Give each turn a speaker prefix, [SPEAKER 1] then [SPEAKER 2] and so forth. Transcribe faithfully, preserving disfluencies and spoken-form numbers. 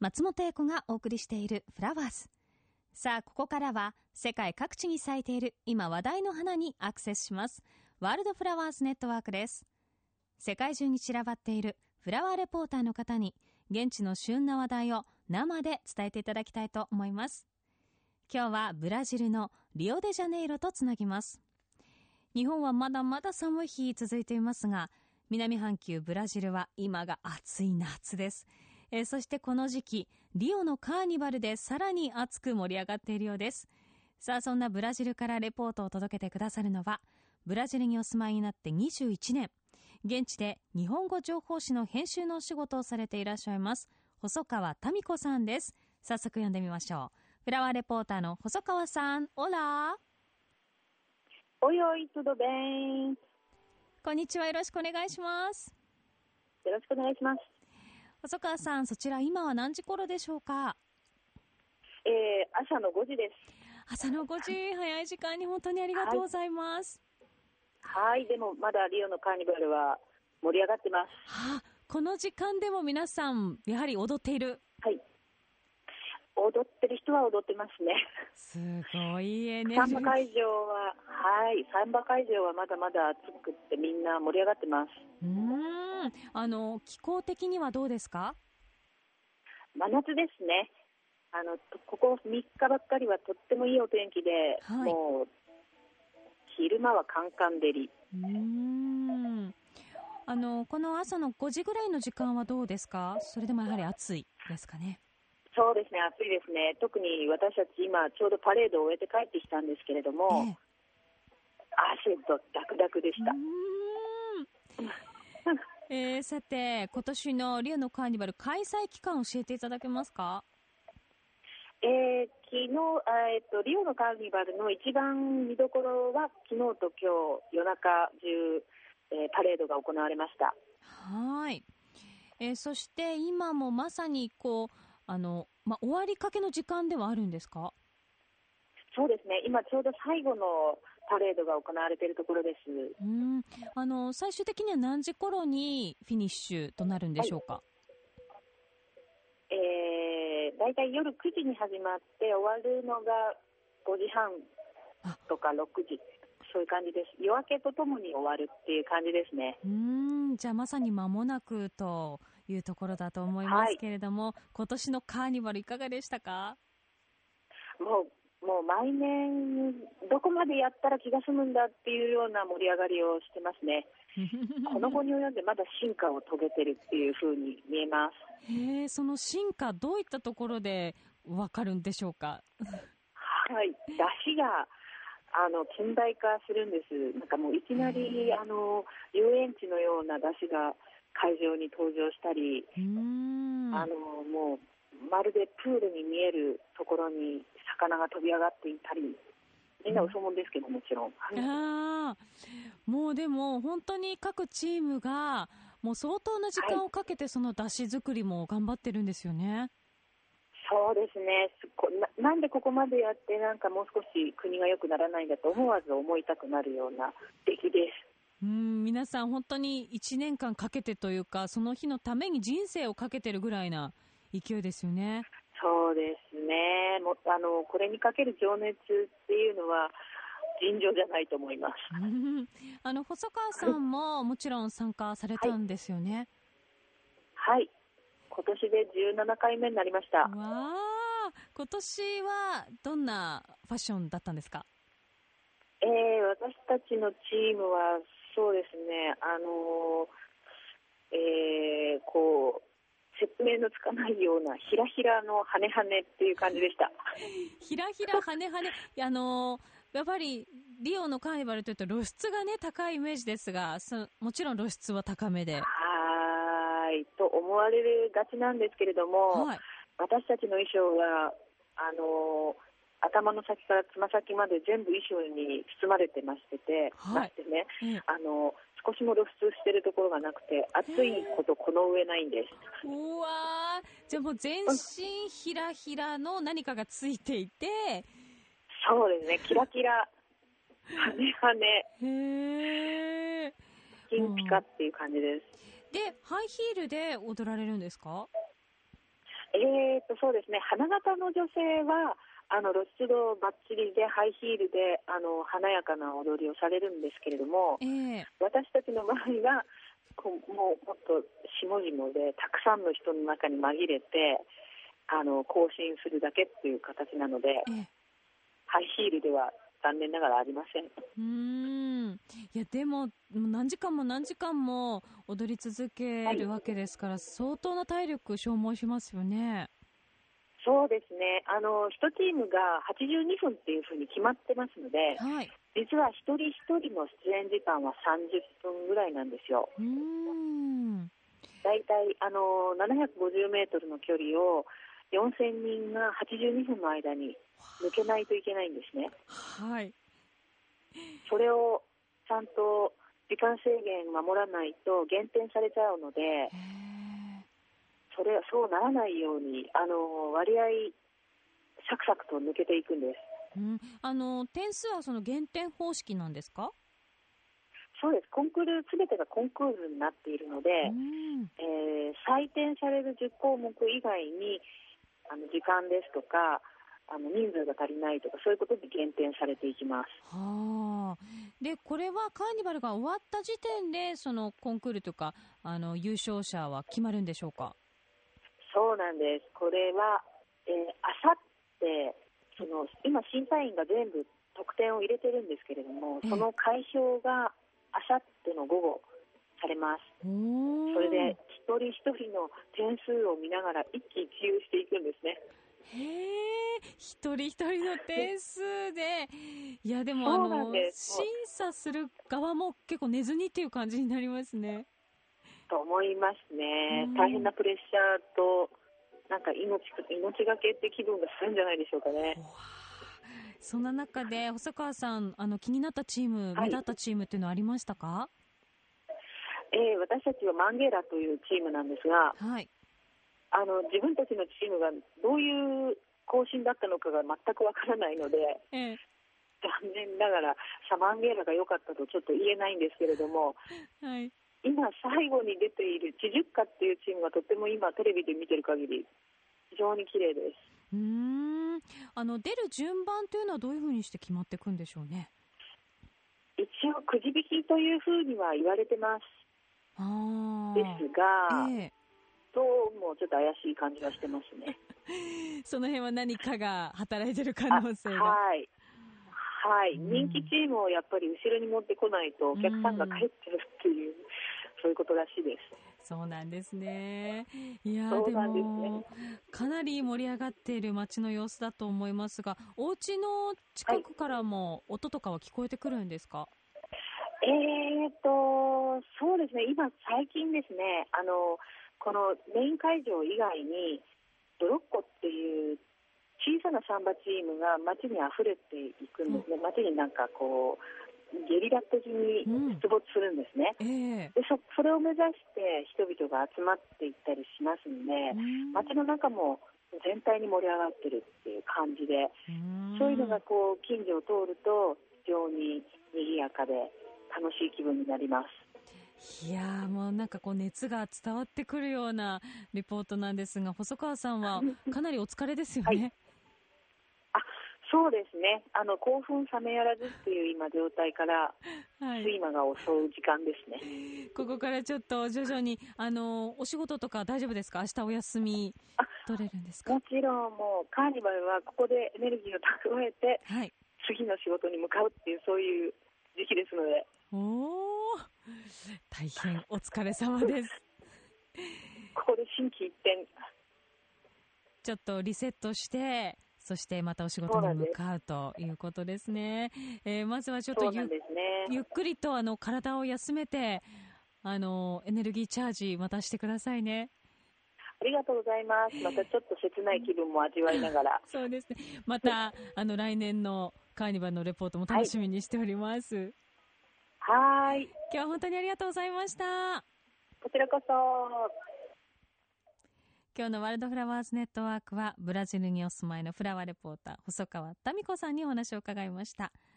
[SPEAKER 1] 松本英子がお送りしているフラワーズ。さあ、ここからは世界各地に咲いている今話題の花にアクセスします。ワールドフラワーズネットワークです。世界中に散らばっているフラワーレポーターの方に現地の旬な話題を生で伝えていただきたいと思います。今日はブラジルのリオデジャネイロとつなぎます。日本はまだまだ寒い日続いていますが、南半球ブラジルは今が暑い夏です。えー、そしてこの時期リオのカーニバルでさらに熱く盛り上がっているようです。さあ、そんなブラジルからレポートを届けてくださるのは、ブラジルにお住まいになってにじゅういちねん、現地で日本語情報誌の編集のお仕事をされていらっしゃいます細川民子さんです。早速読んでみましょう。フラワーレポーターの細川さん、オラ
[SPEAKER 2] おいおい、tudo bem。
[SPEAKER 1] こんにちは、よろしくお願いします。
[SPEAKER 2] よろしくお願いします。
[SPEAKER 1] 細川さん、そちら今は何時頃でしょうか？
[SPEAKER 2] えー、朝のごじです。
[SPEAKER 1] 朝のごじ、早い時間に本当にありがとうございます。
[SPEAKER 2] はい、はい、でもまだリオのカーニバルは盛り上がってます。
[SPEAKER 1] はあ、この時間でも皆さんやはり踊っている？
[SPEAKER 2] はい、踊ってる人は踊ってますね。
[SPEAKER 1] すごいエネルギー。
[SPEAKER 2] サンバ会場は、はい、サンバ会場はまだまだ暑くってみんな盛り上がってます。
[SPEAKER 1] うーん、あの気候的にはどうですか？
[SPEAKER 2] 真夏ですね。あのここみっかばっかりはとってもいいお天気で、はい、もう昼間はカンカン照り。
[SPEAKER 1] うーん、あのこの朝のごじぐらいの時間はどうですか？それでもやはり暑いですかね？
[SPEAKER 2] そうですね、暑いですね。特に私たち今ちょうどパレードを終えて帰ってきたんですけれども、ええ、汗とダクダクでした。う
[SPEAKER 1] ーんえー、さて、今年のリオのカーニバル開催期間を教えていただけますか？
[SPEAKER 2] えー、昨日、えー、っとリオのカーニバルの一番見どころは昨日と今日夜中中、えー、パレードが行われました。
[SPEAKER 1] はい、えー、そして今もまさにこうあの、ま、終わりかけの時間ではあるんですか？
[SPEAKER 2] そうですね、今ちょうど最後のパレードが行われているところです。
[SPEAKER 1] うーん、あの最終的には何時頃にフィニッシュとなるんでしょうか？はい、
[SPEAKER 2] えー、だいたい夜くじに始まって終わるのがごじはんとかろくじ、そういう感じです。夜明けとともに終わるっていう感じですね。
[SPEAKER 1] うーん、じゃあまさに間もなくというところだと思いますけれども、はい、今年のカーニバルいかがでしたか？
[SPEAKER 2] もうもう毎年どこまでやったら気が済むんだっていうような盛り上がりをしてますね。この後に及んでまだ進化を遂げてるっていう風に見えます。
[SPEAKER 1] へー、その進化どういったところでわかるんでしょうか？
[SPEAKER 2] はい、出汁があの近代化するんです。なんかもういきなりあの遊園地のような出汁が会場に登場したり、
[SPEAKER 1] うーん、
[SPEAKER 2] あのもうまるでプールに見えるところに魚が飛び上がっていたり、みんな嘘もんですけどもちろん。
[SPEAKER 1] あ、もうでも本当に各チームがもう相当な時間をかけてその出汁作りも頑張ってるんですよね。はい、
[SPEAKER 2] そうですね。な, なんでここまでやってなんかもう少し国が良くならないんだと思わず思いたくなるような出来です。
[SPEAKER 1] うん、皆さん本当にいちねんかんかけてというか、その日のために人生をかけてるぐらいな勢いですよね。
[SPEAKER 2] そうですね。もあのこれにかける情熱っていうのは尋常じゃないと思います。
[SPEAKER 1] あの細川さんももちろん参加されたんですよね。
[SPEAKER 2] はい、はい、今年でじゅうななかいめになりました。
[SPEAKER 1] わあ、今年はどんなファッションだったんですか？
[SPEAKER 2] えー、私たちのチームはそうですね、あのーえー、こう説明のつかないようなひらひらの羽羽っていう感じでした。
[SPEAKER 1] ひらひら羽羽あのー、やっぱりリオのカーニバルというと露出がね高いイメージですが、そもちろん露出は高めで、
[SPEAKER 2] はいと思われるがちなんですけれども、はい、私たちの衣装はあのー頭の先からつま先まで全部衣装に包まれてましてて、はい、ましてね、えー、あの少しも露出してるところがなくて、暑いことこの上ないんです。
[SPEAKER 1] うわー、じゃあもう全身ひらひらの何かがついていて、
[SPEAKER 2] そうですね、キラキラ羽羽
[SPEAKER 1] へー、
[SPEAKER 2] 金ピカっていう感じです。
[SPEAKER 1] でハイヒールで踊られるんですか？
[SPEAKER 2] えーとそうですね、花形の女性はあの露出度バッチリでハイヒールであの華やかな踊りをされるんですけれども、
[SPEAKER 1] えー、
[SPEAKER 2] 私たちの場合はこうもうもっと下々でたくさんの人の中に紛れてあの行進するだけっていう形なので、
[SPEAKER 1] えー、
[SPEAKER 2] ハイヒールでは残念ながらありません。
[SPEAKER 1] うーん、いやでも何時間も何時間も踊り続けるわけですから、はい、相当な体力消耗しますよね。
[SPEAKER 2] そうですね、あのいちチームがはちじゅうにふんっていうふうに決まってますので、
[SPEAKER 1] はい、
[SPEAKER 2] 実は一人一人の出演時間はさんじゅっぷんぐらいなんですよ。
[SPEAKER 1] うーん、
[SPEAKER 2] だいたいあのななひゃくごじゅうメートルの距離をよんせんにんがはちじゅうにふんの間に抜けないといけないんですね。
[SPEAKER 1] はい。
[SPEAKER 2] それをちゃんと時間制限守らないと減点されちゃうので、それはそうならないようにあの割合サクサクと抜けていくんです。
[SPEAKER 1] うん、あの点数はその減点方式なんですか？
[SPEAKER 2] そうです。コンクール全てがコンクールになっているので、えー、採点されるじゅっこうもく以外にあの時間ですとかあの人数が足りないとかそういうことで減点されていきます。
[SPEAKER 1] はあ。でこれはカーニバルが終わった時点でそのコンクールとかあの優勝者は決まるんでしょうか？
[SPEAKER 2] そうなんです。これは、えー、あさってその今審査員が全部得点を入れてるんですけれども、その開票があさっての午後されます。それで一人一人の点数を見ながら一喜一憂していくんですね。
[SPEAKER 1] へー、一人一人の点数でいやでもあの審査する側も結構寝ずにっていう感じになりますね。
[SPEAKER 2] と思いますね。大変なプレッシャーとなんか 命, 命がけって気分がするんじゃないでしょうかね。
[SPEAKER 1] そんな中で細川さんあの気になったチーム、目立ったチームっていうのはありましたか？
[SPEAKER 2] えー、私たちはマンゲーラというチームなんですが、
[SPEAKER 1] はい、
[SPEAKER 2] あの自分たちのチームがどういう行進だったのかが全くわからないので、ええ、残念ながらサマンゲーラが良かったとちょっと言えないんですけれども、はい、今最後に出ているチジュッカっていうチームがとても今テレビで見てる限り非常に綺麗です。
[SPEAKER 1] うーん、あの出る順番というのはどういうふうにして決まっていくんでしょうね。
[SPEAKER 2] 一応くじ引きというふうには言われてます。
[SPEAKER 1] あ
[SPEAKER 2] ですが、ええ、どうもちょっと怪しい感じはしてますね。
[SPEAKER 1] その辺は何かが働いてる可能性が。
[SPEAKER 2] はい、はい、人気チームをやっぱり後ろに持ってこないとお客さんが帰っちゃうっていう、そういうことらしいです。
[SPEAKER 1] そうなんですね。いやでもかなり盛り上がっている街の様子だと思いますが、お家の近くからも音とかは聞こえてくるんですか？はい、
[SPEAKER 2] えーとそうですね、今最近ですね、あのこのメイン会場以外にドロッコっていう小さなサンバチームが街にあふれていくんですね。街になんかこうゲリラ的に出没するんですね、うん、えー、で そ, それを目指して人々が集まっていったりしますので、街の中も全体に盛り上がってるっていう感じで、そういうのがこう近所を通ると非常に賑やかで楽しい気分になります。
[SPEAKER 1] いやーもうなんかこう熱が伝わってくるようなリポートなんですが、細川さんはかなりお疲れですよね。はい、
[SPEAKER 2] あ、そうですね、あの興奮冷めやらずっていう今状態から睡魔が襲う時間ですね。
[SPEAKER 1] はい、ここからちょっと徐々にあのお仕事とか大丈夫ですか？明日お休み取れるんですか？
[SPEAKER 2] もちろん、もうカーニバルはここでエネルギーを蓄えて、はい、次の仕事に向かうっていうそういう時期ですので。
[SPEAKER 1] おー、大変お疲れ様です。
[SPEAKER 2] ここで心機一転
[SPEAKER 1] ちょっとリセットして、そしてまたお仕事に向かうということですね。えー、まずはちょっと ゆ,、ね、ゆっくりとあの体を休めてあのエネルギーチャージまたしてくださいね。
[SPEAKER 2] ありがとうございます。またちょっと切ない気分も味わいながら
[SPEAKER 1] そうですね、またあの来年のカーニバルのレポートも楽しみにしております。
[SPEAKER 2] はい、
[SPEAKER 1] 今日は本当にありがとうございました。
[SPEAKER 2] こちらこそ。
[SPEAKER 1] 今日のワールドフラワーズネットワークはブラジルにお住まいのフラワーレポーター細川民子さんにお話を伺いました。